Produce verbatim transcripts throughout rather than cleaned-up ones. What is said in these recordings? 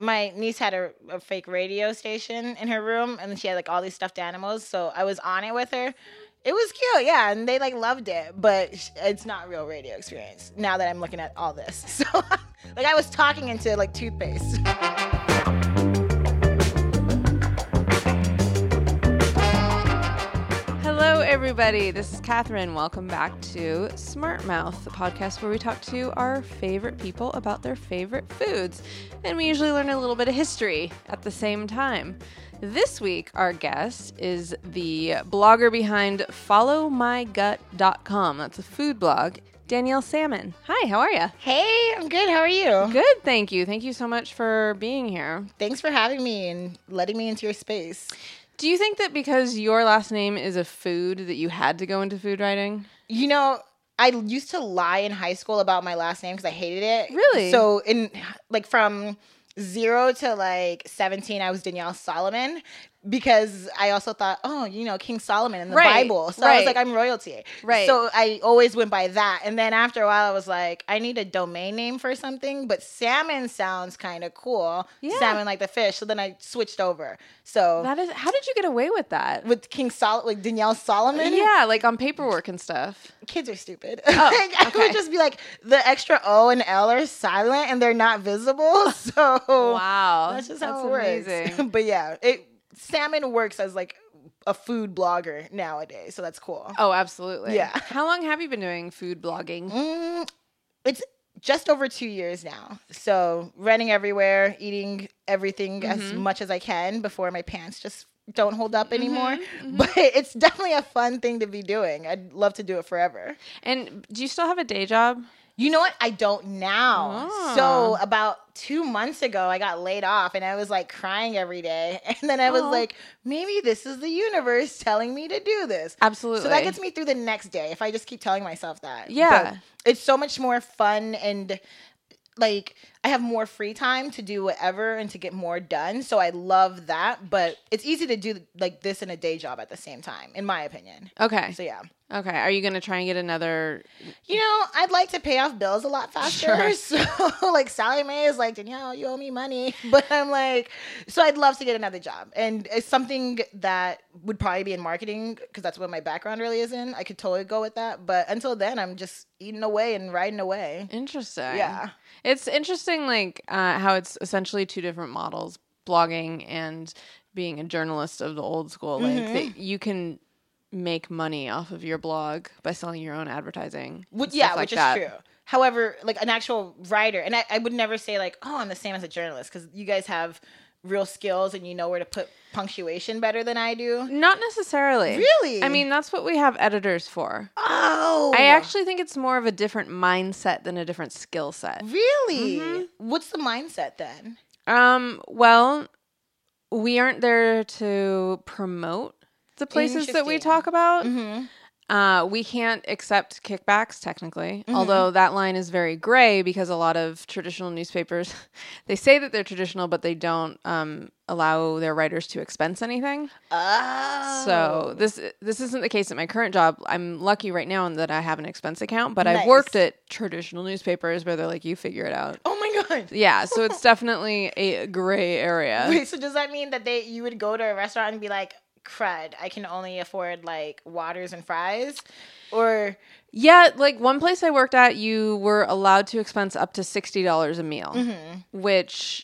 my niece had a, a fake radio station in her room, and then she had like all these stuffed animals. So I was on it with her. It was cute, yeah, and they like loved it, but sh- it's not real radio experience. Now that I'm looking at all this, so like I was talking into like toothpaste. Hello, everybody. This is Catherine. Welcome back to Smart Mouth, the podcast where we talk to our favorite people about their favorite foods, and we usually learn a little bit of history at the same time. This week, our guest is the blogger behind follow my gut dot com. That's a food blog, Danielle Salmon. Hi, how are you? Hey, I'm good. How are you? Good, thank you. Thank you so much for being here. Thanks for having me and letting me into your space. Do you think that because your last name is a food that you had to go into food writing? You know, I used to lie in high school about my last name because I hated it. Really? So in like from zero to like seventeen, I was Danielle Solomon because I also thought, oh, you know, King Solomon in the Right, Bible. So I right. was like, I'm royalty. Right. So I always went by that. And then after a while, I was like, I need a domain name for something, but salmon sounds kind of cool. Yeah. Salmon like the fish. So then I switched over. So That is. How did you get away with that? with King Sol, like Danielle Solomon. Yeah, like on paperwork and stuff. Kids are stupid. Oh, like, I okay. would just be like, the extra O and L are silent and they're not visible. So Wow, that's just that's how it works. amazing. But yeah, it salmon works as like a food blogger nowadays. So that's cool. Oh, absolutely. Yeah. How long have you been doing food blogging? Mm, it's just over two years now. So running everywhere, eating everything as Mm-hmm. much as I can before my pants just don't hold up anymore. mm-hmm. But it's definitely a fun thing to be doing. I'd love to do it forever. And do you still have a day job? You know what? I don't now. Ah. So about two months ago, I got laid off and I was like crying every day. And then I was Aw. like, maybe this is the universe telling me to do this. Absolutely. So that gets me through the next day if I just keep telling myself that. Yeah. But it's so much more fun and like I have more free time to do whatever and to get more done. So I love that. But it's easy to do like this in a day job at the same time, in my opinion. Okay. So yeah. Okay. Are you going to try and get another? You know, I'd like to pay off bills a lot faster. Sure. So, like, Sally Mae is like, Danielle, you owe me money. But I'm like, so I'd love to get another job. And it's something that would probably be in marketing because that's what my background really is in. I could totally go with that. But until then, I'm just eating away and riding away. Interesting. Yeah. It's interesting, like uh, how it's essentially two different models: blogging and being a journalist of the old school. Like Mm-hmm. that you can make money off of your blog by selling your own advertising. Which, and yeah, stuff like which is that. true. However, like an actual writer, and I, I would never say like, oh, I'm the same as a journalist because you guys have real skills and you know where to put punctuation better than I do. Not necessarily. Really? I mean, that's what we have editors for. Oh. I actually think it's more of a different mindset than a different skill set. Really? Mm-hmm. What's the mindset then? Um, well, we aren't there to promote the places that we Interesting. talk about. Mm-hmm. Uh, we can't accept kickbacks technically, although that line is very gray because a lot of traditional newspapers, they say that they're traditional, but they don't um, allow their writers to expense anything. Oh. So this this isn't the case at my current job. I'm lucky right now in that I have an expense account, but Nice. I've worked at traditional newspapers where they're like, you figure it out. Oh my god. Yeah, so it's definitely a gray area. Wait, so does that mean that they you would go to a restaurant and be like, crud, I can only afford like waters and fries? Or Yeah, like one place I worked at, you were allowed to expense up to sixty dollars a meal, which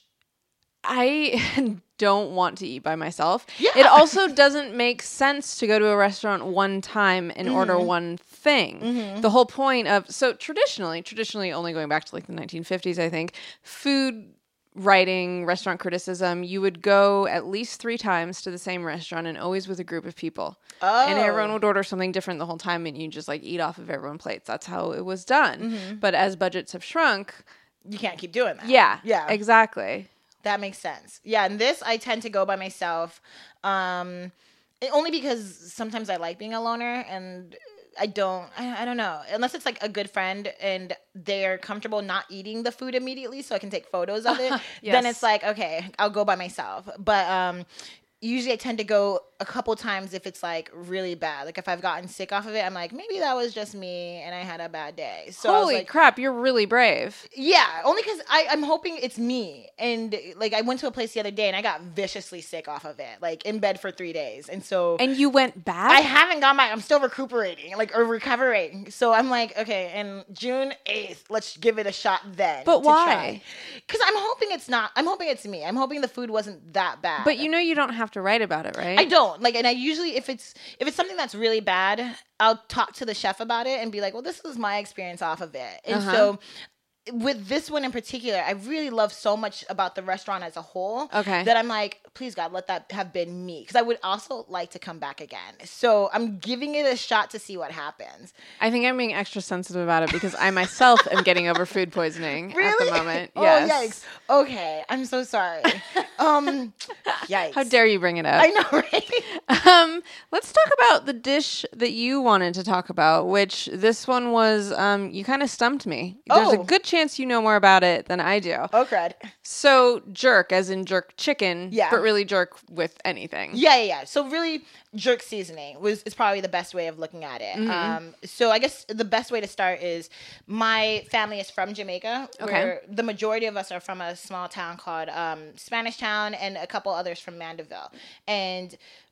I don't want to eat by myself. Yeah. It also doesn't make sense to go to a restaurant one time and order one thing. The whole point of, so traditionally, traditionally only going back to like the nineteen fifties, I think, food writing, restaurant criticism, you would go at least three times to the same restaurant and always with a group of people. Oh. And everyone would order something different the whole time and you just like eat off of everyone's plates. That's how it was done. But as budgets have shrunk, you can't keep doing that. yeah, Yeah. exactly. That makes sense. Yeah, and this I tend to go by myself. Um it- only because sometimes I like being a loner and I don't, I, I don't know. Unless it's like a good friend and they're comfortable not eating the food immediately so I can take photos of it, then Yes. it's like, okay, I'll go by myself. But um, usually I tend to go a couple times if it's like really bad. Like if I've gotten sick off of it, I'm like, maybe that was just me and I had a bad day. So I was Holy like, crap, you're really brave. yeah, only because I'm hoping it's me. And like I went to a place the other day and I got viciously sick off of it, like in bed for three days. And so And you went back? I haven't gone back. I'm still recuperating, like or recovering. So I'm like, okay, and June eighth, let's give it a shot then. But why? Because I'm hoping it's not. I'm hoping it's me. I'm hoping the food wasn't that bad. But you know you don't have to write about it, right? I don't like, and I usually if it's if it's something that's really bad, I'll talk to the chef about it and be like, well, this was my experience off of it, and Uh-huh. so. With this one in particular, I really love so much about the restaurant as a whole Okay. that I'm like, please God, let that have been me. Because I would also like to come back again. So I'm giving it a shot to see what happens. I think I'm being extra sensitive about it because I myself am getting over food poisoning Really? at the moment. Oh, Yes. yikes. Okay. I'm so sorry. Um, yikes. How dare you bring it up? I know, right? Um, let's talk about the dish that you wanted to talk about, which this one was, um, you kind of stumped me. There's a Oh. good chance you know more about it than I do. Oh, crud. So jerk, as in jerk chicken, Yeah. but really jerk with anything. Yeah, yeah, yeah. So really, jerk seasoning was is probably the best way of looking at it. Mm-hmm. Um, so I guess the best way to start is my family is from Jamaica, Okay. where the majority of us are from a small town called um, Spanish Town, and a couple others from Mandeville. And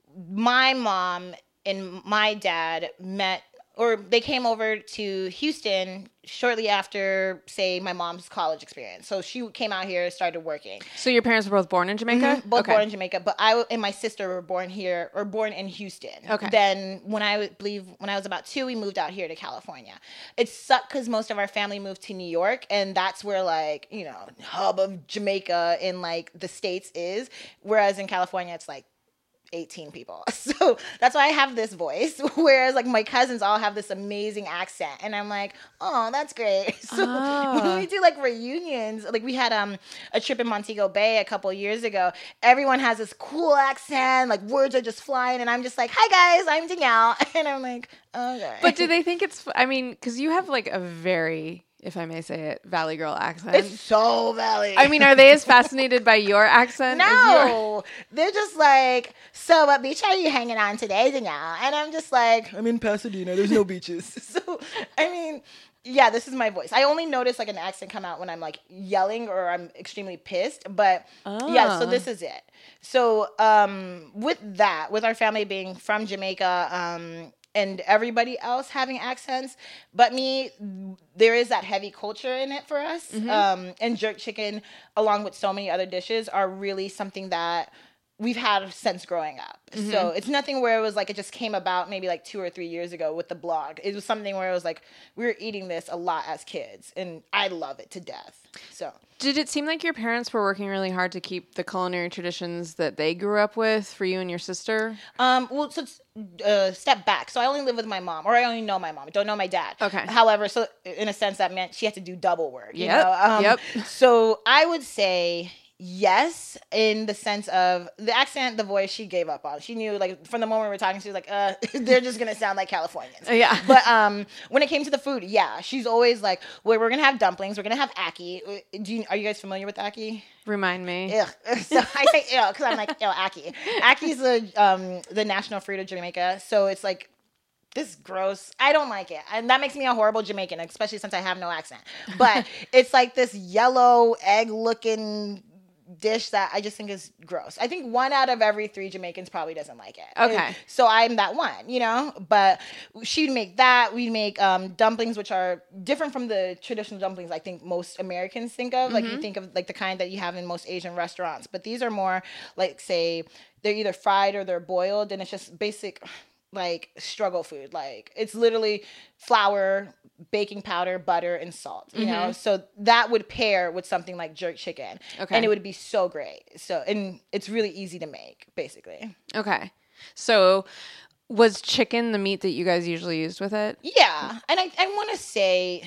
my mom and my dad met. Or they came over to Houston shortly after, say, my mom's college experience. So she came out here, started working. So your parents were both born in Jamaica? Mhm, both Okay. born in Jamaica, but I and my sister were born here, or born in Houston. Okay. Then when I would believe when I was about two, we moved out here to California. It sucked because most of our family moved to New York, and that's where like you know hub of Jamaica in like the States is. Whereas in California, it's like eighteen people. So that's why I have this voice. Whereas like my cousins all have this amazing accent. And I'm like, oh, that's great. So Ah. when we do like reunions, like we had um a trip in Montego Bay a couple years ago. Everyone has this cool accent, like words are just flying. And I'm just like, hi guys, I'm Danielle. And I'm like, okay. But do they think it's, I mean, because you have like a very, if I may say it, Valley Girl accent. It's so Valley. I mean, are they as fascinated by your accent as your... No, they're just like, so what beach are you hanging on today, Danielle? And I'm just like, I'm in Pasadena. There's no beaches. So, I mean, yeah, this is my voice. I only notice like an accent come out when I'm like yelling or I'm extremely pissed. But yeah, so Ah. this is it. So um, with that, with our family being from Jamaica, um, and everybody else having accents, but me, there is that heavy culture in it for us. Mm-hmm. Um, and jerk chicken, along with so many other dishes, are really something that we've had since growing up. Mm-hmm. So it's nothing where it was like it just came about maybe like two or three years ago with the blog. It was something where it was like we were eating this a lot as kids, and I love it to death. So Did it seem like your parents were working really hard to keep the culinary traditions that they grew up with for you and your sister? Um, well, so uh, step back. So I only live with my mom, or I only know my mom. I don't know my dad. Okay. However, so in a sense, that meant she had to do double work. You Yep, know? Um, yep. So I would say yes, in the sense of the accent, the voice she gave up on. She knew, like, from the moment we were talking, she was like, uh, they're just going to sound like Californians. Yeah. But um, when it came to the food, yeah, she's always like, well, we're going to have dumplings. We're going to have ackee. Do you, are you guys familiar with ackee? Remind me. Ugh. So I say ew because I'm like, ew, ackee. Ackee is the, um, the national fruit of Jamaica. So it's like, this is gross. I don't like it. And that makes me a horrible Jamaican, especially since I have no accent. But it's like this yellow egg-looking dish that I just think is gross. I think one out of every three Jamaicans probably doesn't like it. Okay. And so I'm that one, you know? But she'd make that. We'd make um, dumplings, which are different from the traditional dumplings I think most Americans think of. Like you think of like the kind that you have in most Asian restaurants. But these are more like, say, they're either fried or they're boiled. And it's just basic like struggle food. Like it's literally flour, baking powder, butter, and salt, you know? So that would pair with something like jerk chicken. Okay. And it would be so great. So, and it's really easy to make, basically. Okay. So was chicken the meat that you guys usually used with it? Yeah. And I, I want to say,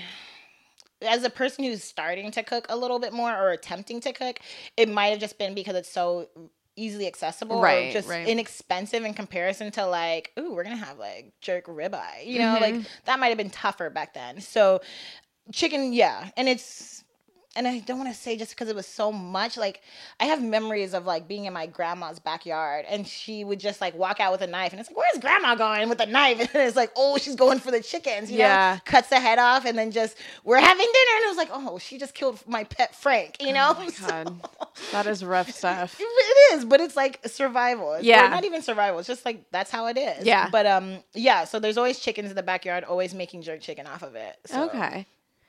as a person who's starting to cook a little bit more or attempting to cook, it might have just been because it's so easily accessible Right, or just right. inexpensive in comparison to like, ooh, we're going to have like jerk ribeye, you know, Mm-hmm. like that might have been tougher back then. So chicken, yeah. And it's, and I don't want to say just because it was so much. Like, I have memories of like being in my grandma's backyard, and she would just like walk out with a knife, and it's like, where's grandma going with a knife? And it's like, oh, she's going for the chickens, you Yeah. know, cuts the head off, and then just, we're having dinner, and it was like, oh, she just killed my pet Frank, you know? Oh my God. That is rough stuff. It is, but it's like survival. It's, Yeah. or not even survival. It's just like, that's how it is. Yeah. But um, yeah, so there's always chickens in the backyard, always making jerk chicken off of it. So. Okay.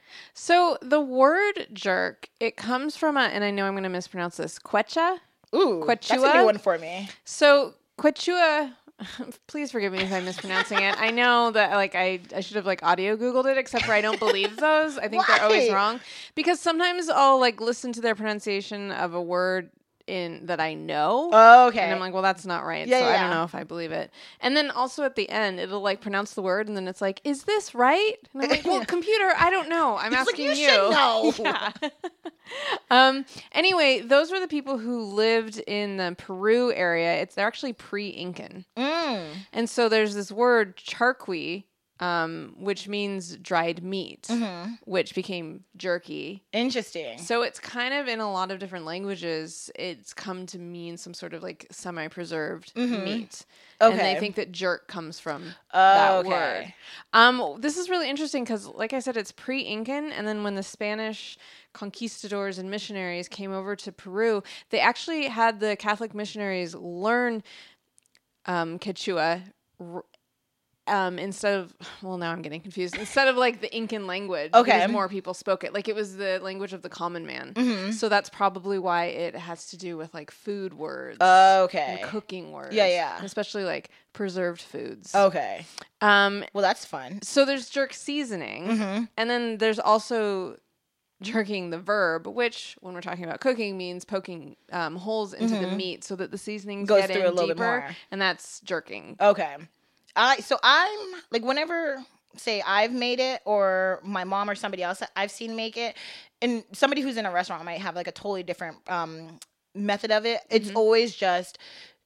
So the word jerk, it comes from a, and I know I'm going to mispronounce this, quechua. Ooh, Quechua? that's a new one for me. So quechua, please forgive me if I'm mispronouncing it. I know that like I, I should have like audio Googled it, except for I don't believe those. I think they're always Why? wrong because sometimes I'll like listen to their pronunciation of a word in that I know. Oh, okay. And I'm like, well, that's not right. Yeah, so I yeah. don't know if I believe it. And then also at the end, it'll like pronounce the word, and then it's like, is this right? And I'm like, well, computer, I don't know. I'm It's like, asking you you. should know. Yeah. um. Anyway, those were the people who lived in the Peru area. It's they're actually pre-Incan, Mm. and so there's this word charqui, um, which means dried meat, Mm-hmm. which became jerky. Interesting. So it's kind of in a lot of different languages, it's come to mean some sort of like semi-preserved Mhm. meat. And Okay. they think that jerk comes from Oh, that okay. word. Um, this is really interesting because, like I said, it's pre-Incan. And then when the Spanish conquistadors and missionaries came over to Peru, they actually had the Catholic missionaries learn um, Quechua r- Um, instead of, well, now I'm getting confused. Instead of like the Incan language, Okay. because more people spoke it. Like it was the language of the common man. Mhm. So that's probably why it has to do with like food words, Okay. and cooking words. Yeah, yeah. and especially like preserved foods. Okay. Um, Well, that's fun. so there's jerk seasoning, Mm-hmm. and then there's also jerking the verb, which when we're talking about cooking means poking um, holes into the meat so that the seasonings Goes get through in a little bit deeper, more. and that's jerking. Okay. I so I'm like whenever say I've made it or my mom or somebody else that I've seen make it, and somebody who's in a restaurant might have like a totally different um method of it. It's Mhm. always just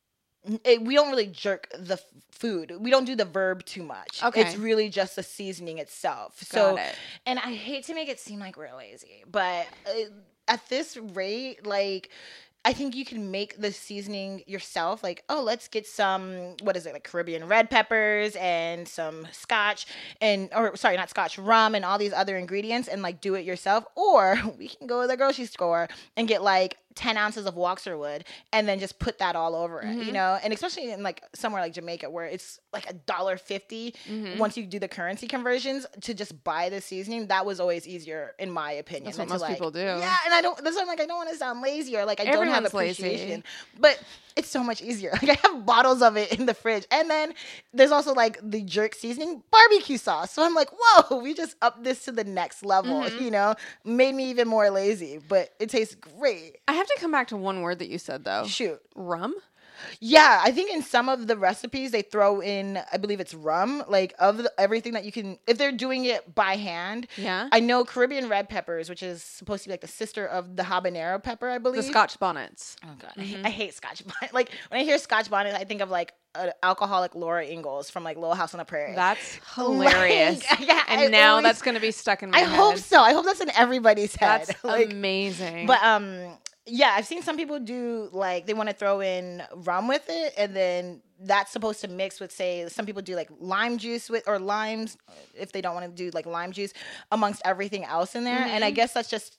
it, we don't really jerk the f- food. We don't do the verb too much. Okay. It's really just the seasoning itself. So Got it. and I hate to make it seem like we're lazy, but uh, at this rate, like, I think you can make the seasoning yourself. Like, oh, let's get some, what is it, like Caribbean red peppers and some scotch and, or sorry, not scotch, rum and all these other ingredients and like do it yourself. Or we can go to the grocery store and get like ten ounces of Woxerwood and then just put that all over it, you know? And especially in like somewhere like Jamaica where it's like a dollar fifty once you do the currency conversions to just buy the seasoning, that was always easier in my opinion. That's what than to, most like- people do. Yeah, and I don't, that's why I'm like, I don't want to sound lazy or like I don't have Everyone's lazy. appreciation. But it's so much easier. Like I have bottles of it in the fridge. And then there's also like the jerk seasoning barbecue sauce. So I'm like, whoa, we just upped this to the next level, Mm-hmm. you know? Made me even more lazy, but it tastes great. I have to come back to one word that you said though. Shoot. Rum? Yeah, I think in some of the recipes they throw in, I believe it's rum, like of the, everything that you can, if they're doing it by hand. Yeah. I know Caribbean red peppers, which is supposed to be like the sister of the habanero pepper, I believe. The Scotch bonnets. Oh god, I, I hate Scotch bonnet. Like when I hear Scotch bonnet, I think of like an alcoholic Laura Ingalls from like Little House on the Prairie. That's hilarious. Like, yeah, I and now always- that's going to be stuck in my I head. hope so. I hope that's in everybody's head. That's like, amazing. but um, yeah, I've seen some people do like they want to throw in rum with it, and then that's supposed to mix with, say, some people do like lime juice with or limes if they don't want to do like lime juice amongst everything else in there. And I Mm-hmm. guess that's just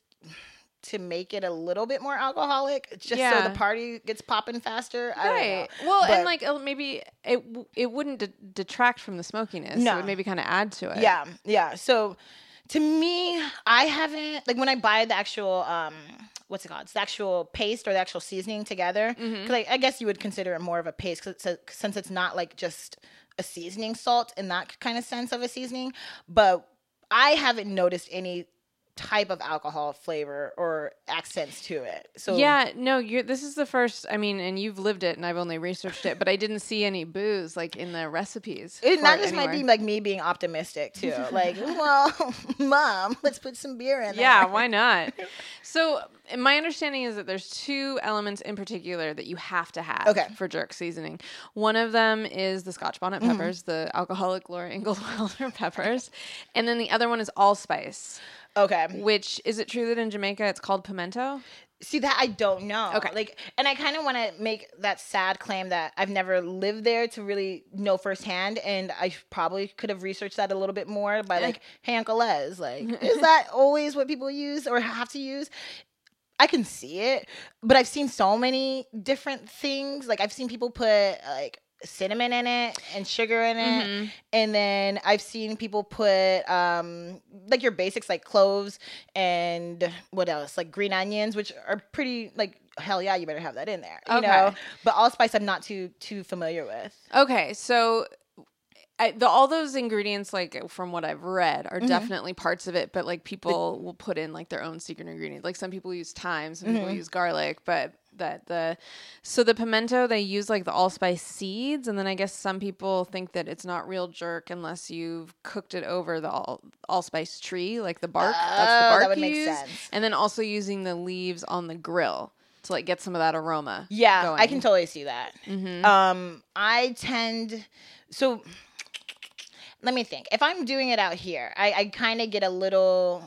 to make it a little bit more alcoholic, just so Yeah. the party gets popping faster. I don't know. Right. Well, But- and like uh, maybe it w- it wouldn't de- detract from the smokiness. No. It would maybe kind of add to it. Yeah, yeah. So to me, I haven't like when I buy the actual um what's it called? It's the actual paste or the actual seasoning together. Because I, I guess you would consider it more of a paste cause it's a, since it's not like just a seasoning salt in that kind of sense of a seasoning. But I haven't noticed any type of alcohol flavor or accents to it. So Yeah, no, you're this is the first, I mean, and you've lived it and I've only researched it, but I didn't see any booze like in the recipes. It for not it just might be anywhere. like me being optimistic too. Like, well, mom, let's put some beer in there. Yeah, why not? So my understanding is that there's two elements in particular that you have to have Okay. for jerk seasoning. One of them is the Scotch bonnet peppers, the alcoholic Laura Ingalls Wilder peppers, and then the other one is allspice. Okay. Which, is it true that in Jamaica it's called pimento? See, that I don't know. Okay. Like, and I kind of want to make that sad claim that I've never lived there to really know firsthand, and I probably could have researched that a little bit more by like, hey, Uncle Les, like, is that always what people use or have to use? I can see it, but I've seen so many different things. Like, I've seen people put like cinnamon in it and sugar in it, mm-hmm. and then I've seen people put um like your basics like cloves and what else, like green onions, which are pretty like, hell yeah, you better have that in there, you okay. know. But allspice I'm not too too familiar with. Okay, so I, the, all those ingredients, like from what I've read, are mm-hmm. definitely parts of it, but like people the, will put in like their own secret ingredient. Like some people use thyme, some mm-hmm. people use garlic, but that the so the pimento, they use like the allspice seeds, and then I guess some people think that it's not real jerk unless you've cooked it over the all, allspice tree, like the bark. Uh, That's the bark that would you make use. sense. And then also using the leaves on the grill to like get some of that aroma. Yeah, going. I can totally see that. Mm-hmm. Um, I tend so. Let me think. If I'm doing it out here, I, I kind of get a little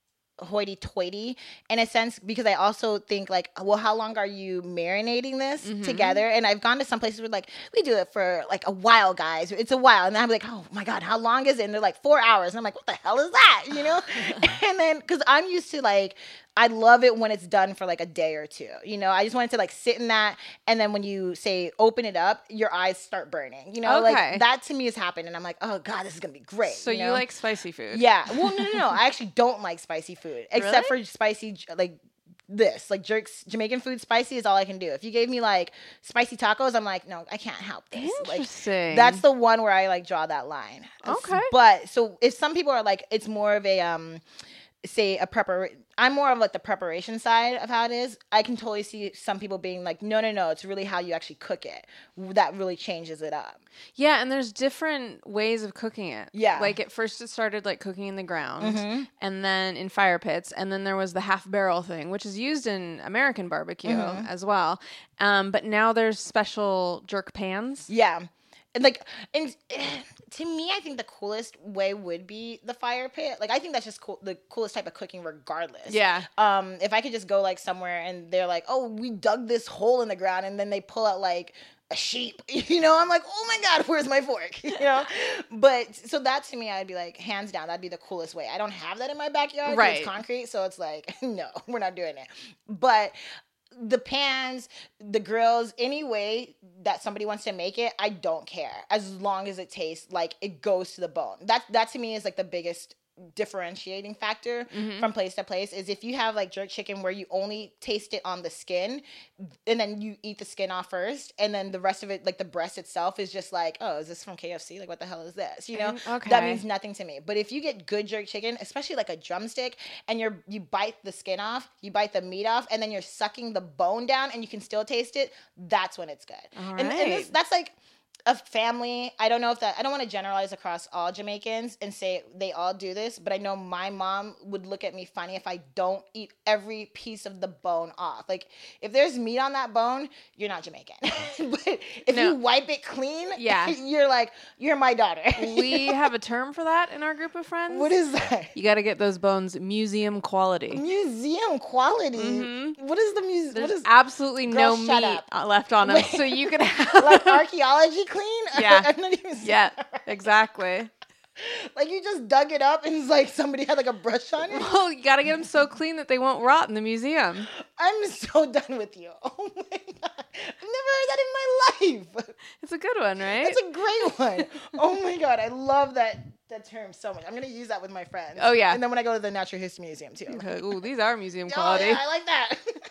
hoity-toity in a sense, because I also think like, well, how long are you marinating this mm-hmm. together? And I've gone to some places where like, we do it for like a while, guys. It's a while. And I'm like, oh my God, how long is it? And they're like four hours. And I'm like, what the hell is that? You know? And then, because I'm used to like, I love it when it's done for like a day or two. You know, I just want it to like sit in that. And then when you say open it up, your eyes start burning. You know, okay. like that to me has happened. And I'm like, oh God, this is going to be great. So you, know? You like spicy food? Yeah. Well, no, no, no. I actually don't like spicy food except really? for spicy, like this. Like jerks, Jamaican food spicy is all I can do. If you gave me like spicy tacos, I'm like, no, I can't help this. Interesting. Like, that's the one where I like draw that line. Okay. But so if some people are like, it's more of a, um, say a prepar I'm more of like the preparation side of how it is. I can totally see some people being like, no, no, no, it's really how you actually cook it. That really changes it up. Yeah, and there's different ways of cooking it. Yeah. Like at first it started like cooking in the ground mm-hmm. and then in fire pits. And then there was the half barrel thing, which is used in American barbecue mm-hmm. as well. Um, but now there's special jerk pans. Yeah. And like, and to me, I think the coolest way would be the fire pit. Like, I think that's just cool, the coolest type of cooking regardless. Yeah. Um, if I could just go like somewhere and they're like, oh, we dug this hole in the ground, and then they pull out like a sheep, you know, I'm like, oh my God, where's my fork? You know? But so that to me, I'd be like, hands down, that'd be the coolest way. I don't have that in my backyard. Right. It's concrete. So it's like, no, we're not doing it. But the pans, the grills, any way that somebody wants to make it, I don't care, as long as it tastes like it goes to the bone. That that to me is like the biggest differentiating factor mm-hmm. from place to place. Is if you have like jerk chicken where you only taste it on the skin, and then you eat the skin off first, and then the rest of it, like the breast itself, is just like, oh, is this from K F C? Like, what the hell is this? You know, okay. That means nothing to me. But if you get good jerk chicken, especially like a drumstick, and you're you bite the skin off, you bite the meat off, and then you're sucking the bone down, and you can still taste it, that's when it's good. All and, right. and this, that's like a family. I don't know if that, I don't want to generalize across all Jamaicans and say they all do this, but I know my mom would look at me funny if I don't eat every piece of the bone off. Like, if there's meat on that bone, you're not Jamaican. But if no. you wipe it clean, yeah. you're like, you're my daughter. We have a term for that in our group of friends. What is that? You got to get those bones museum quality. Museum quality? Mm-hmm. What is the museum? There's what is, absolutely girl, no meat up. left on them, Wait. So you can have like archaeology clean? Yeah. I'm not even yeah, exactly. Like, you just dug it up and it's like somebody had like a brush on it? Well, you got to get them so clean that they won't rot in the museum. I'm so done with you. Oh my God. I've never heard that in my life. It's a good one, right? It's a great one. Oh my God. I love that that term so much. I'm going to use that with my friends. Oh, yeah. And then when I go to the Natural History Museum too. Okay. Ooh, these are museum Oh, quality. yeah, I like that.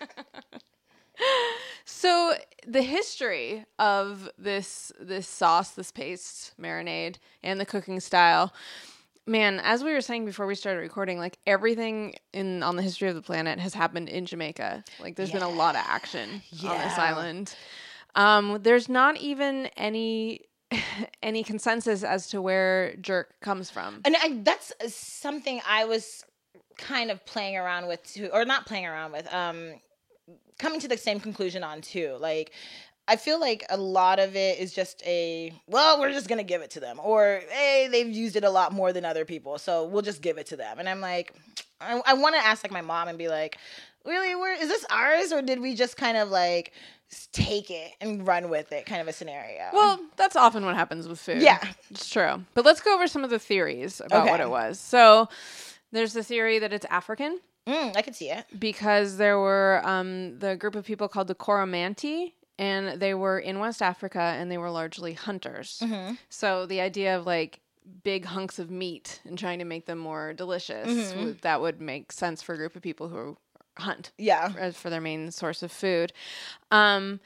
So the history of this this sauce, this paste marinade, and the cooking style, man, as we were saying before we started recording, like everything in on the history of the planet has happened in Jamaica. Like there's yeah. been a lot of action yeah. on this island. Um, there's not even any any consensus as to where jerk comes from. And I, that's something I was kind of playing around with too, or not playing around with. Um, coming to the same conclusion on too. Like, I feel like a lot of it is just a, well, we're just going to give it to them. Or, hey, they've used it a lot more than other people, so we'll just give it to them. And I'm like, I, I want to ask like my mom and be like, really, where is this ours, or did we just kind of like take it and run with it, kind of a scenario? Well, that's often what happens with food. Yeah, it's true. But let's go over some of the theories about Okay. what it was. So there's the theory that it's African mm, I could see it. because there were um, the group of people called the Coromantee, and they were in West Africa, and they were largely hunters. Mm-hmm. So the idea of like big hunks of meat and trying to make them more delicious, Mhm. would, that would make sense for a group of people who hunt Yeah. as for their main source of food. Um,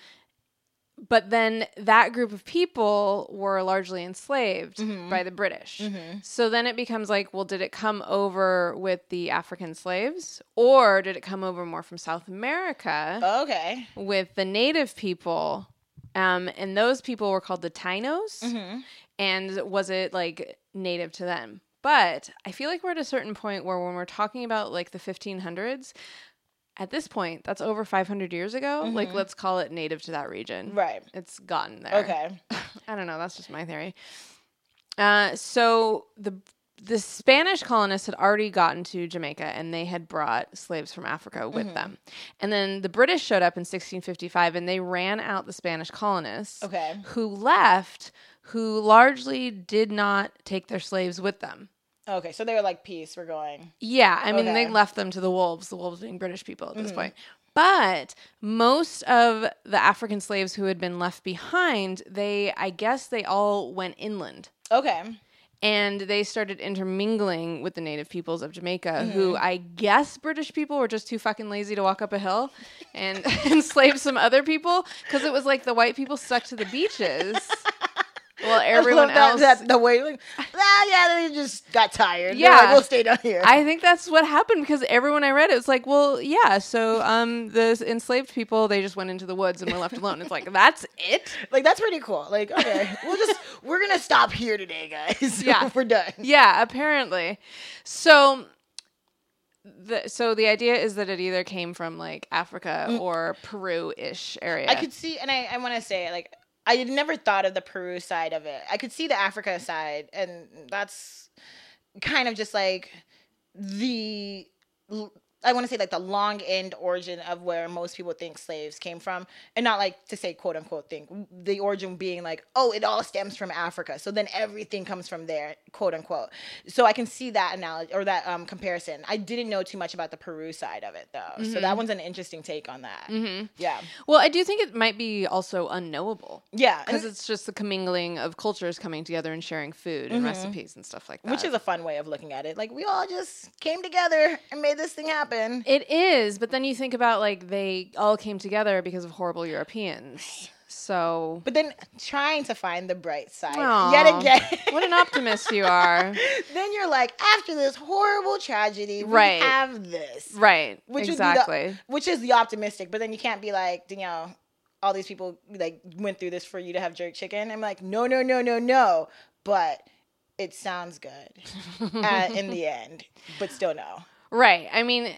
but then that group of people were largely enslaved Mhm. by the British. Mm-hmm. So then it becomes like, well, did it come over with the African slaves, or did it come over more from South America Okay. with the native people? Um, and those people were called the Tainos. Mm-hmm. And was it like native to them? But I feel like we're at a certain point where when we're talking about like the fifteen hundreds, at this point, that's over five hundred years ago. Like, Mhm. let's call it native to that region. Right. It's gotten there. Okay. I don't know. That's just my theory. Uh, so the the Spanish colonists had already gotten to Jamaica, and they had brought slaves from Africa with Mhm. them. And then the British showed up in sixteen fifty-five, and they ran out the Spanish colonists Okay. who left, who largely did not take their slaves with them. Okay. So they were like, peace, we're going. Yeah, I mean, they Okay. left them to the wolves, the wolves being British people at this Mhm. point. But most of the African slaves who had been left behind, they, I guess they all went inland. Okay. And they started intermingling with the native peoples of Jamaica, who I guess British people were just too fucking lazy to walk up a hill and enslave some other people, because it was like the white people stuck to the beaches. Well, everyone I love that, else. that, the way, like, ah, yeah, they just got tired. They're Yeah. like, we'll stay down here. I think that's what happened, because everyone I read it was like, well, yeah, so um, the enslaved people, they just went into the woods and were left alone. It's like, that's it? Like, that's pretty cool. Like, okay, we'll just, we're going to stop here today, guys. Yeah. We're done. Yeah, apparently. So the so the idea is that it either came from like Africa or Peru-ish area. I could see, and I, I want to say, like, I had never thought of the Peru side of it. I could see the Africa side, and that's kind of just like the, I want to say like the long end origin of where most people think slaves came from, and not like to say quote unquote think, the origin being like, oh, it all stems from Africa, so then everything comes from there, quote unquote. So I can see that analogy or that um, comparison. I didn't know too much about the Peru side of it though, so that one's an interesting take on that. Mm-hmm. Yeah, Well, I do think it might be also unknowable, yeah, because and- it's just the commingling of cultures coming together and sharing food and Mhm. recipes and stuff like that. which is a fun way of looking at it. Like, we all just came together and made this thing happen. It is, but then you think about like they all came together because of horrible Europeans. So But then trying to find the bright side Aw, yet again. what an optimist you are. Then you're like, after this horrible tragedy, we Right. have this. Right. Which would be exactly. the, which is the optimistic. But then you can't be like, Danielle, all these people like went through this for you to have jerk chicken. I'm like, no, no, no, no, no. But it sounds good uh, in the end. But still no. Right. I mean,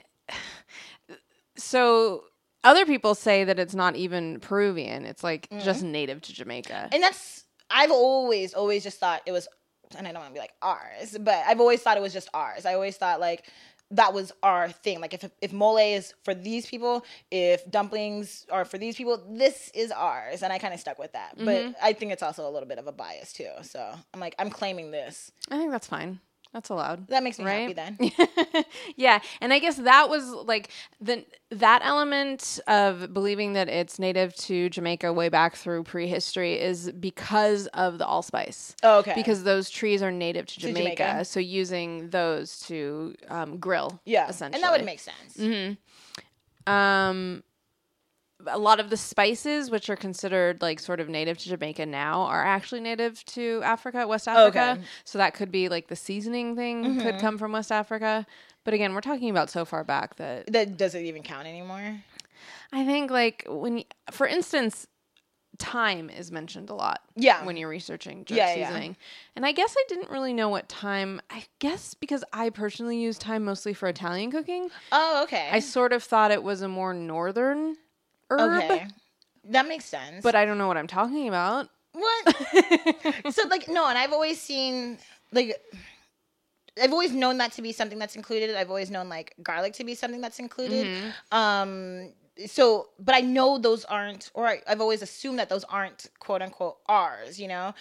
so other people say that it's not even Peruvian. It's like just native to Jamaica. And that's, I've always, always just thought it was, and I don't want to be like ours, but I've always thought it was just ours. I always thought like that was our thing. Like if if mole is for these people, if dumplings are for these people, this is ours. And I kind of stuck with that. But I think it's also a little bit of a bias too. So I'm like, I'm claiming this. I think that's fine. That's allowed. That makes me Right? happy then. Yeah, and I guess that was like the that element of believing that it's native to Jamaica way back through prehistory is because of the allspice. Oh, okay. Because those trees are native to Jamaica, Jamaica. so using those to um, grill, yeah. essentially. And that would make sense. Mm-hmm. Um, a lot of the spices, which are considered like sort of native to Jamaica now, are actually native to Africa, West Africa. Okay. So that could be like the seasoning thing could come from West Africa. But again, we're talking about so far back that That doesn't even count anymore. I think like when, y- for instance, thyme is mentioned a lot. Yeah. When you're researching jerk Yeah, yeah. seasoning. And I guess I didn't really know what thyme, I guess because I personally use thyme mostly for Italian cooking. Oh, okay. I sort of thought it was a more northern herb. Okay. That makes sense. But I don't know what I'm talking about. What? So like no, and I've always seen like I've always known that to be something that's included. I've always known like garlic to be something that's included. Mm-hmm. Um, so, but I know those aren't, or I, I've always assumed that those aren't quote unquote ours, you know?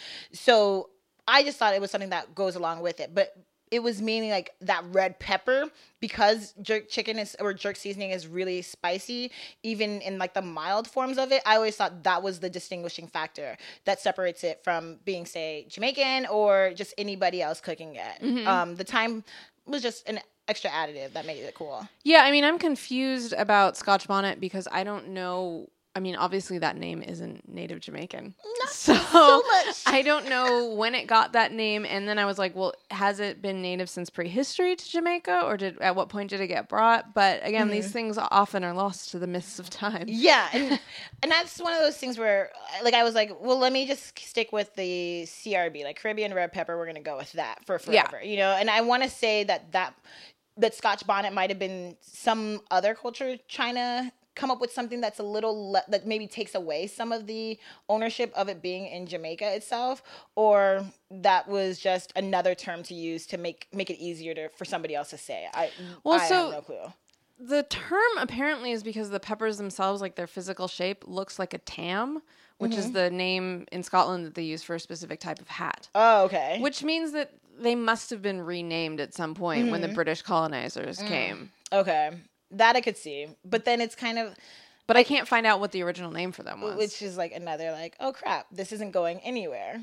So I just thought it was something that goes along with it. But it was mainly like that red pepper, because jerk chicken is, or jerk seasoning is really spicy, even in like the mild forms of it. I always thought that was the distinguishing factor that separates it from being, say, Jamaican or just anybody else cooking it. Mm-hmm. Um, the thyme was just an extra additive that made it cool. Yeah, I mean, I'm confused about Scotch bonnet because I don't know. I mean, obviously that name isn't native Jamaican. Not so, so much. I don't know when it got that name. And then I was like, well, has it been native since prehistory to Jamaica, or did at what point did it get brought? But again, mm-hmm. these things often are lost to the mists of time. Yeah. And, and that's one of those things where like I was like, well, let me just stick with the C R B, like Caribbean red pepper. We're going to go with that for forever, yeah. you know? And I want to say that that, that Scotch bonnet might have been some other culture trying to come up with something that's a little le- that maybe takes away some of the ownership of it being in Jamaica itself, or that was just another term to use to make make it easier to for somebody else to say. I well, I so have no clue. The term apparently is because the peppers themselves, like their physical shape, looks like a tam, which mm-hmm. is the name in Scotland that they use for a specific type of hat. Oh, okay. Which means that they must have been renamed at some point mm-hmm. when the British colonizers mm. came. Okay. That I could see, but then it's kind of, but I can't find out what the original name for them was, which is like another like, oh crap, this isn't going anywhere.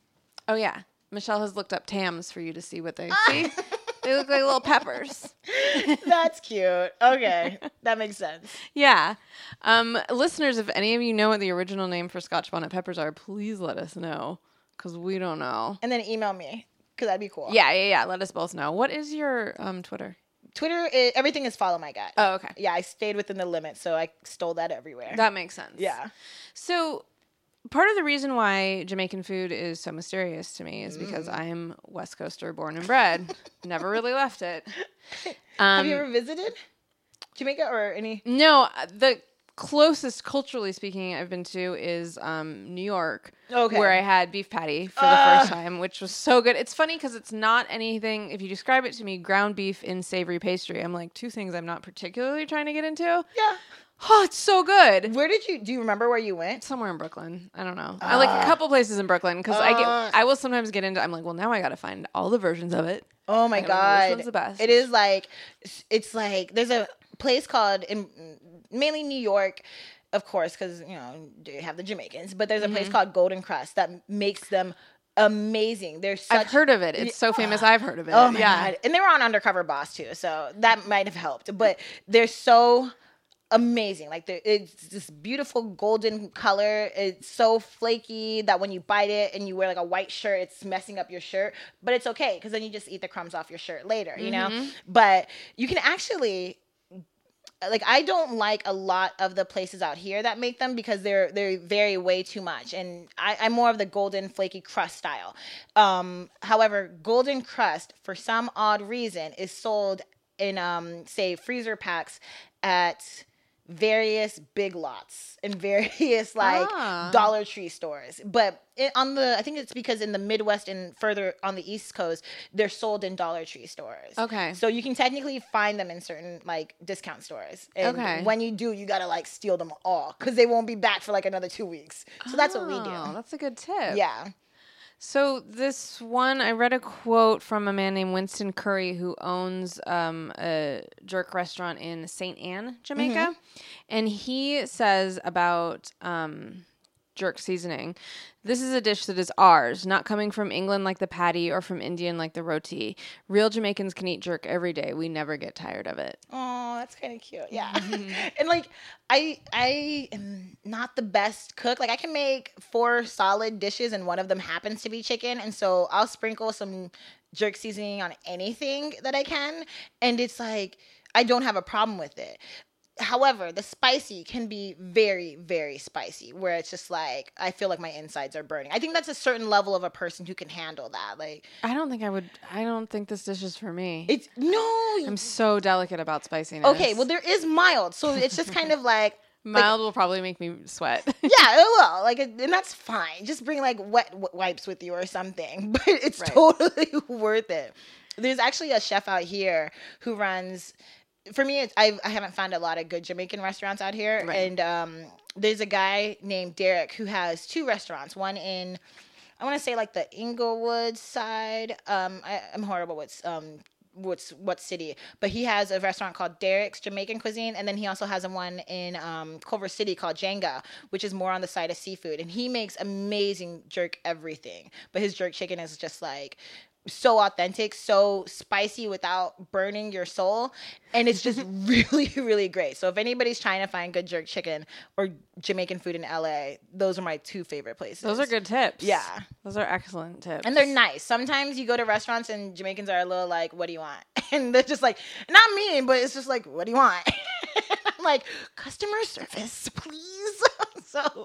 Oh yeah, Michelle has looked up tams for you to see what they see. They look like little peppers. That's cute. Okay, that makes sense. Yeah, um, listeners, if any of you know what the original name for Scotch bonnet peppers are, please let us know because we don't know. And then email me because that'd be cool. Yeah, yeah, yeah. Let us both know. What is your um Twitter? Twitter, is, everything is follow my gut. Oh, okay. Yeah, I stayed within the limits, so I stole that everywhere. That makes sense. Yeah. So part of the reason why Jamaican food is so mysterious to me is because mm. I'm West Coaster born and bred. Never really left it. Um, Have you ever visited Jamaica or any? No, the closest, culturally speaking, I've been to is um, New York, okay. where I had beef patty for uh. the first time, which was so good. It's funny because it's not anything, if you describe it to me, ground beef in savory pastry, I'm like, two things I'm not particularly trying to get into. Yeah. Oh, it's so good. Where did you, do you remember where you went? Somewhere in Brooklyn. I don't know. Uh. I like a couple places in Brooklyn because uh. I get, I will sometimes get into, I'm like, well, now I got to find all the versions of it. Oh my God. Which one's the best? It is like, it's like, there's a place called, in mainly New York, of course, because, you know, you have the Jamaicans, but there's a mm-hmm. place called Golden Crust that makes them amazing. They're such, I've heard of it. It's so famous. I've heard of it. Oh my yeah. God. And they were on Undercover Boss too, so that might have helped. But they're so amazing. Like they're, it's this beautiful golden color. It's so flaky that when you bite it and you wear like a white shirt, it's messing up your shirt. But it's okay because then you just eat the crumbs off your shirt later, you mm-hmm. know? But you can actually... Like I don't like a lot of the places out here that make them because they're they vary way too much, and I, I'm more of the golden flaky crust style. Um, however, Golden Crust for some odd reason is sold in um, say freezer packs at various Big Lots and various like ah. Dollar Tree stores, but it, on the I think it's because in the Midwest and further on the East Coast they're sold in Dollar Tree stores. Okay, so you can technically find them in certain like discount stores. And okay, when you do, you gotta like steal them all because they won't be back for like another two weeks. So oh, that's what we do. That's a good tip. Yeah. So this one, I read a quote from a man named Winston Curry who owns um, a jerk restaurant in Saint Anne, Jamaica. Mm-hmm. And he says about um, jerk seasoning, this is a dish that is ours, not coming from England like the patty or from Indian like the roti. Real Jamaicans can eat jerk every day. We never get tired of it. Oh, that's kind of cute. Yeah. Mm-hmm. And like, I I am not the best cook. Like I can make four solid dishes and one of them happens to be chicken. And so I'll sprinkle some jerk seasoning on anything that I can. And it's like, I don't have a problem with it. However, the spicy can be very, very spicy, where it's just like, I feel like my insides are burning. I think that's a certain level of a person who can handle that. Like, I don't think I would, I don't think this dish is for me. It's, no. I'm so delicate about spiciness. Okay, well, there is mild. So it's just kind of like. Mild like, will probably make me sweat. Yeah, it will. Like, and that's fine. Just bring like wet w- wipes with you or something. But it's right. totally worth it. There's actually a chef out here who runs. For me, it's, I I haven't found a lot of good Jamaican restaurants out here, Right. and um, there's a guy named Derek who has two restaurants. One in, I want to say like the Inglewood side. Um, I, I'm horrible with um what's what city, but he has a restaurant called Derek's Jamaican Cuisine, and then he also has a one in um, Culver City called Jenga, which is more on the side of seafood, and he makes amazing jerk everything. But his jerk chicken is just like so authentic, so spicy without burning your soul, and it's just really, really great. So if anybody's trying to find good jerk chicken or Jamaican food in L A, those are my two favorite places. Those are good tips. Yeah. Those are excellent tips. And they're nice. Sometimes you go to restaurants and Jamaicans are a little like, what do you want? And they're just like, not mean, but it's just like, what do you want? I'm like, customer service, please. So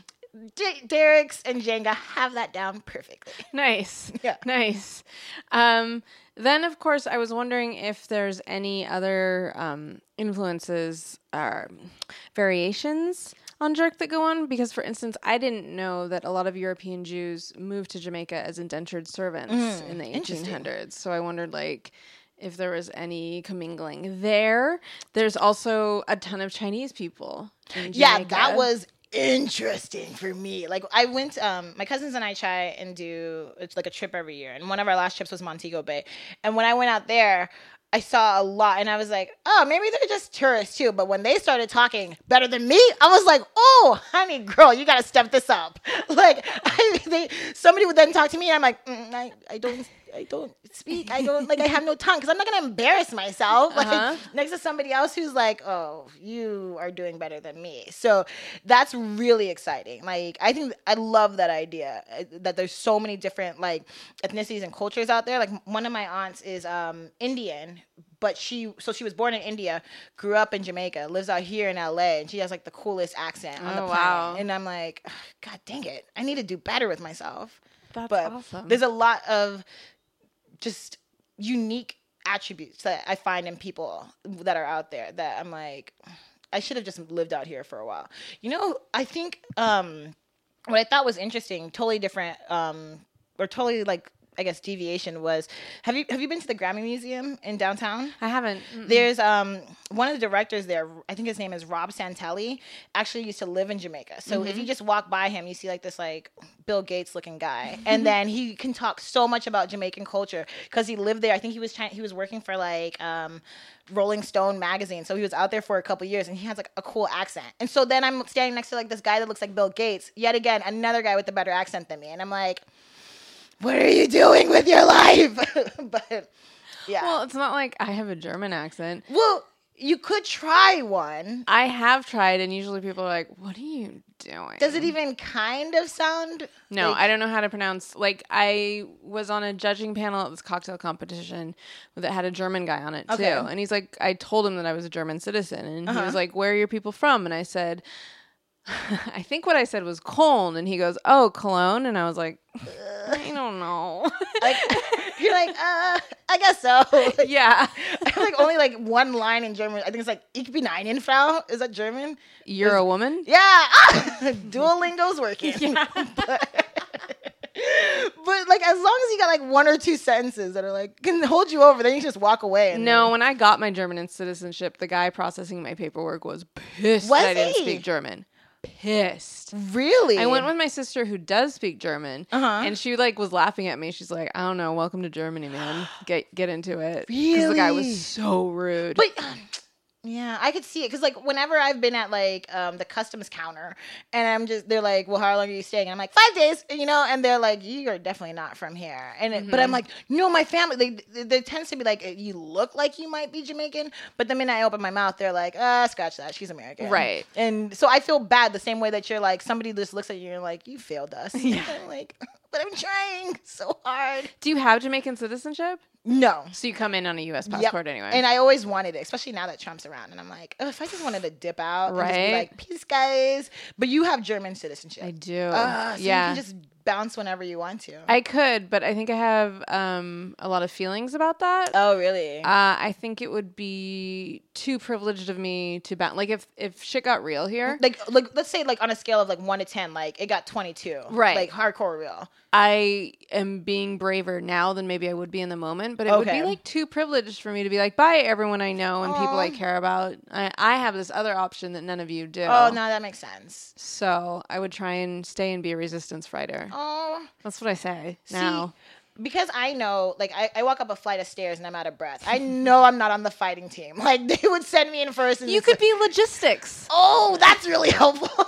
D- Derek's and Jenga have that down perfectly. Nice. Yeah. Nice. Um, then, of course, I was wondering if there's any other um, influences or variations on jerk that go on. Because, for instance, I didn't know that a lot of European Jews moved to Jamaica as indentured servants Mm, in the interesting. eighteen hundreds. So I wondered, like, if there was any commingling there. There's also a ton of Chinese people in Yeah, Jamaica. that was interesting for me. Like I went, um, my cousins and I try and do, it's like a trip every year. And one of our last trips was Montego Bay. And when I went out there, I saw a lot and I was like, oh, maybe they're just tourists too. But when they started talking better than me, I was like, oh, honey, girl, you got to step this up. Like I, they, somebody would then talk to me and I'm like, mm, I, I don't, I don't speak. I don't like, I have no tongue because I'm not going to embarrass myself. Like Uh-huh. next to somebody else who's like, oh, you are doing better than me. So that's really exciting. Like, I think I love that idea uh, that there's so many different like ethnicities and cultures out there. Like one of my aunts is um, Indian, but she, so she was born in India, grew up in Jamaica, lives out here in L A, and she has like the coolest accent on Oh, the planet. wow. And I'm like, God dang it. I need to do better with myself. That's But awesome. there's a lot of just unique attributes that I find in people that are out there that I'm like, I should have just lived out here for a while. You know, I think um, what I thought was interesting, totally different, um, or totally like, I guess deviation was, have you have you been to the Grammy Museum in downtown? I haven't. Mm-mm. There's um one of the directors there, I think his name is Rob Santelli, actually used to live in Jamaica. So if you just walk by him, you see like this like Bill Gates looking guy. And then he can talk so much about Jamaican culture because he lived there. I think he was trying he was working for like um Rolling Stone magazine. So he was out there for a couple years and he has like a cool accent. And so then I'm standing next to like this guy that looks like Bill Gates, yet again, another guy with a better accent than me. And I'm like, what are you doing with your life? But yeah. Well, it's not like I have a German accent. Well, you could try one. I have tried, and usually people are like, "What are you doing?" Does it even kind of sound? No, like- I don't know how to pronounce. Like, I was on a judging panel at this cocktail competition that had a German guy on it too, Okay. and he's like, I told him that I was a German citizen, and Uh-huh. he was like, "Where are your people from?" And I said, I think what I said was Cologne, and he goes, "Oh, Cologne," and I was like, I don't know. Like, you're like, uh, I guess so. Yeah, I have like only like one line in German. I think it's like "Ich bin eine Frau." Is that German? you're a woman. Yeah. Ah! Duolingo's working. Yeah. but, but like as long as you got like one or two sentences that are like can hold you over, then you just walk away. And No, when I got my German citizenship, the guy processing my paperwork was pissed Was that I didn't he? speak German. Pissed. really, I went with my sister who does speak German, Uh-huh. and she like was laughing at me. She's like, "I don't know, welcome to Germany, man. Get get into it." Because the guy Really? was so rude. But yeah, I could see it because like whenever I've been at like um, the customs counter and I'm just they're like, well, how long are you staying? And I'm like five days, you know, and they're like, you are definitely not from here. And it, but I'm like, no, my family. They, there tends to be like you look like you might be Jamaican, but the minute I open my mouth, they're like, ah, scratch that, she's American, Right. And so I feel bad the same way that you're like somebody just looks at you and you're like, you failed us. Yeah. I'm like, but I'm trying so hard. Do you have Jamaican citizenship? No. So you come in on a U S Yep. passport anyway. And I always wanted it, especially now that Trump's around. And I'm like, oh, if I just wanted to dip out and just be Right. like, peace, guys. But you have German citizenship. I do. Uh, so yeah. you can just bounce whenever you want to. I could, but I think I have um, a lot of feelings about that. Oh, really? Uh, I think it would be too privileged of me to bounce. Like if, if shit got real here, like like let's say like on a scale of like one to ten, like it got twenty-two. Right. Like hardcore real. I am being braver now than maybe I would be in the moment, but it would Okay. be like too privileged for me to be like, bye everyone I know and people I Aw. care about. I, I have this other option that none of you do. Oh, no, that makes sense. So I would try and stay and be a resistance fighter. Oh. That's what I say See, now. because I know, like, I, I walk up a flight of stairs and I'm out of breath. I know I'm not on the fighting team. Like, they would send me in first. And You it's could like, be logistics. oh, that's really helpful.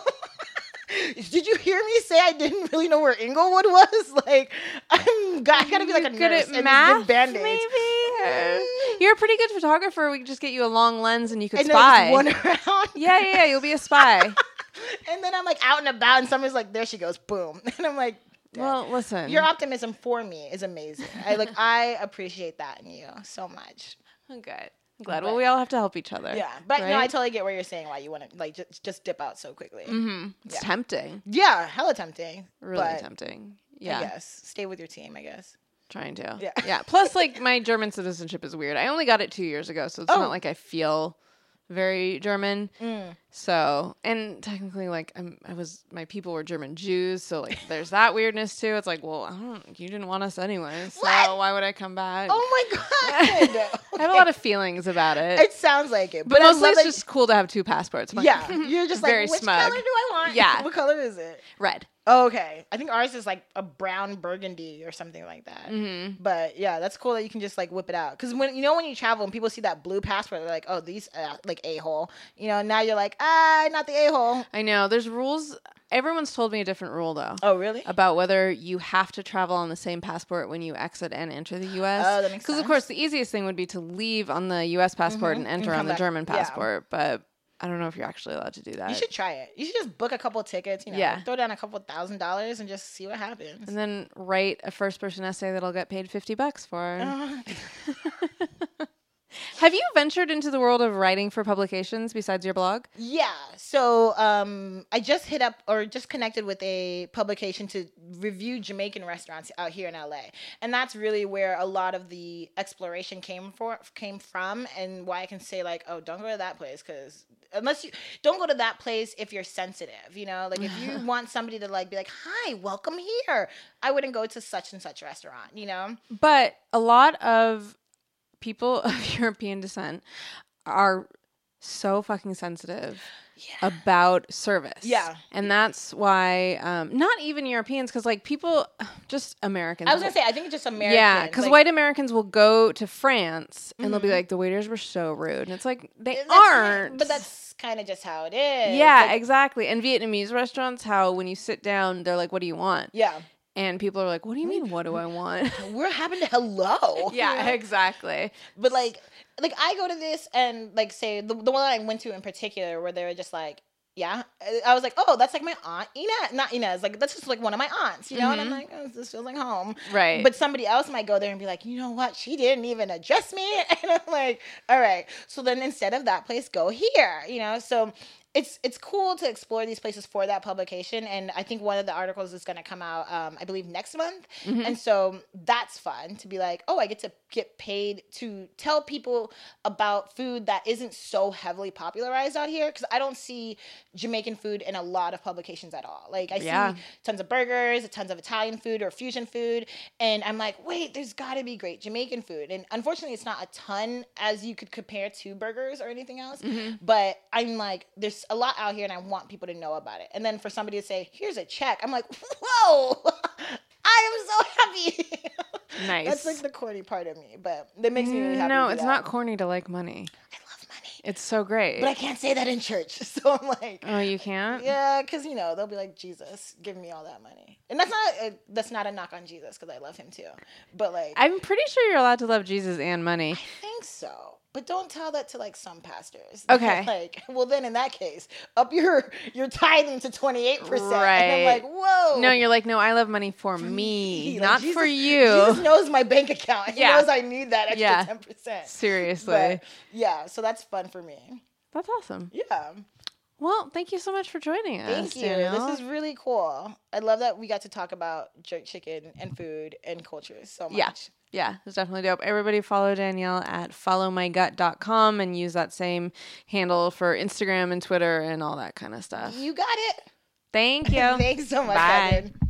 Did you hear me say I didn't really know where Inglewood was? Like, I'm I gotta be like a You're good nurse at and just math, give Band-Aids. maybe? Or- Mm. You're a pretty good photographer. We could just get you a long lens and you could And then spy. just wander around. Yeah, yeah, yeah. You'll be a spy. And then I'm like out and about, and somebody's like, "There she goes, boom!" And I'm like, "Damn." Well, listen. Your optimism for me is amazing. I like, I appreciate that in you so much. I'm good. I'm glad. But- Well, we all have to help each other. Yeah, but no, I right? totally get what you're saying. Why you want to like just just dip out so quickly? Mm-hmm. It's Yeah. tempting. Yeah, hella tempting. Really but tempting. I Yeah. guess stay with your team. I guess. Trying to. Yeah. Yeah. Plus, like, my German citizenship is weird. I only got it two years ago, so it's Oh. not like I feel very German. Mm. So, and technically, like, I'm, I was, my people were German Jews, so, like, there's that weirdness, too. It's like, well, I don't, you didn't want us anyway, so What? why would I come back? Oh my god! I have a lot of feelings about it. It sounds like it, but but I mostly love it's that- just cool to have two passports. I'm yeah. like, You're just like, very which smug. color do I want? Yeah. What color is it? Red. Oh, okay. I think ours is like a brown burgundy or something like that. Mm-hmm. But yeah, that's cool that you can just like whip it out. Because when you know when you travel and people see that blue passport, they're like, "Oh, these uh, like a hole." You know, now you're like, "Ah, not the a hole." I know. There's rules. Everyone's told me a different rule, though. Oh, really? About whether you have to travel on the same passport when you exit and enter the U S. Oh, that makes Because, of sense. course, the easiest thing would be to leave on the U S passport Mhm. and And enter on come the back. German Yeah. passport. But I don't know if you're actually allowed to do that. You should try it. You should just book a couple tickets. You know, Yeah. throw down a couple thousand dollars and just see what happens. And then write a first person essay that I'll get paid fifty bucks for. Uh, Have you ventured into the world of writing for publications besides your blog? yeah. So um, I just hit up or just connected with a publication to review Jamaican restaurants out here in L A, and that's really where a lot of the exploration came for came from, and why I can say like, oh, don't go to that place because unless you don't go to that place if you're sensitive, you know, like if you want somebody to like be like, hi, welcome here, I wouldn't go to such and such restaurant, you know. But a lot of people of European descent are so fucking sensitive Yeah. about service. Yeah. And that's why, um, not even Europeans, because like people, just Americans. I was gonna say, I think it's just American. Yeah, because like, white Americans will go to France and they'll be Mhm. like, the waiters were so rude. And it's like, they that's- aren't. But that's kind of just how it is. Yeah, Like, exactly. And Vietnamese restaurants, how when you sit down, they're like, what do you want? yeah. And people are like, what do you mean, what do I want? We're having to hello. Yeah, You know? exactly. But like, like I go to this and like say the the one that I went to in particular where they were just like, yeah, I was like, oh, that's like my aunt Inez, not Inez, like that's just like one of my aunts, you know. And I'm Mhm. like, oh, this feels like home. Right. But somebody else might go there and be like, you know what? She didn't even address me, and I'm like, all right. So then instead of that place, go here, you know. So. It's it's cool to explore these places for that publication, and I think one of the articles is going to come out, um, I believe, next month, Mhm. and so that's fun to be like, oh, I get to get paid to tell people about food that isn't so heavily popularized out here, because I don't see Jamaican food in a lot of publications at all. Like I Yeah. see tons of burgers, tons of Italian food or fusion food, and I'm like, wait, there's got to be great Jamaican food, and unfortunately, it's not a ton as you could compare to burgers or anything else. Mhm. But I'm like, there's a lot out here and I want people to know about it. And then for somebody to say, here's a check, I'm like, whoa, I am so happy. Nice. That's like the corny part of me, but that makes me really happy. No, to do it's that. not corny to like money. I love money. It's so great. But I can't say that in church. So I'm like, oh, you can't? yeah, because, you know, they'll be like, Jesus, give me all that money. And that's not a, that's not a knock on Jesus because I love him too. But like, I I'm pretty sure you're allowed to love Jesus and money. think so. But don't tell that to like some pastors. Okay. Like, well, then in that case, up your your tithing to twenty-eight percent. And I'm Right. like, whoa. No, you're like, no, I love money for, me, me. Like, not Jesus- for you. Jesus knows my bank account. He Yeah. knows I need that extra Yeah. ten percent. Seriously. But yeah, so that's fun for me. That's awesome. Yeah. Well, thank you so much for joining us. Thank you. Danielle. This is really cool. I love that we got to talk about jerk chicken and food and culture so much. Yeah. Yeah, it's definitely dope. Everybody follow Danielle at follow my gut dot com and use that same handle for Instagram and Twitter and all that kind of stuff. You got it. Thank you. Thanks so much, Bye. Catherine.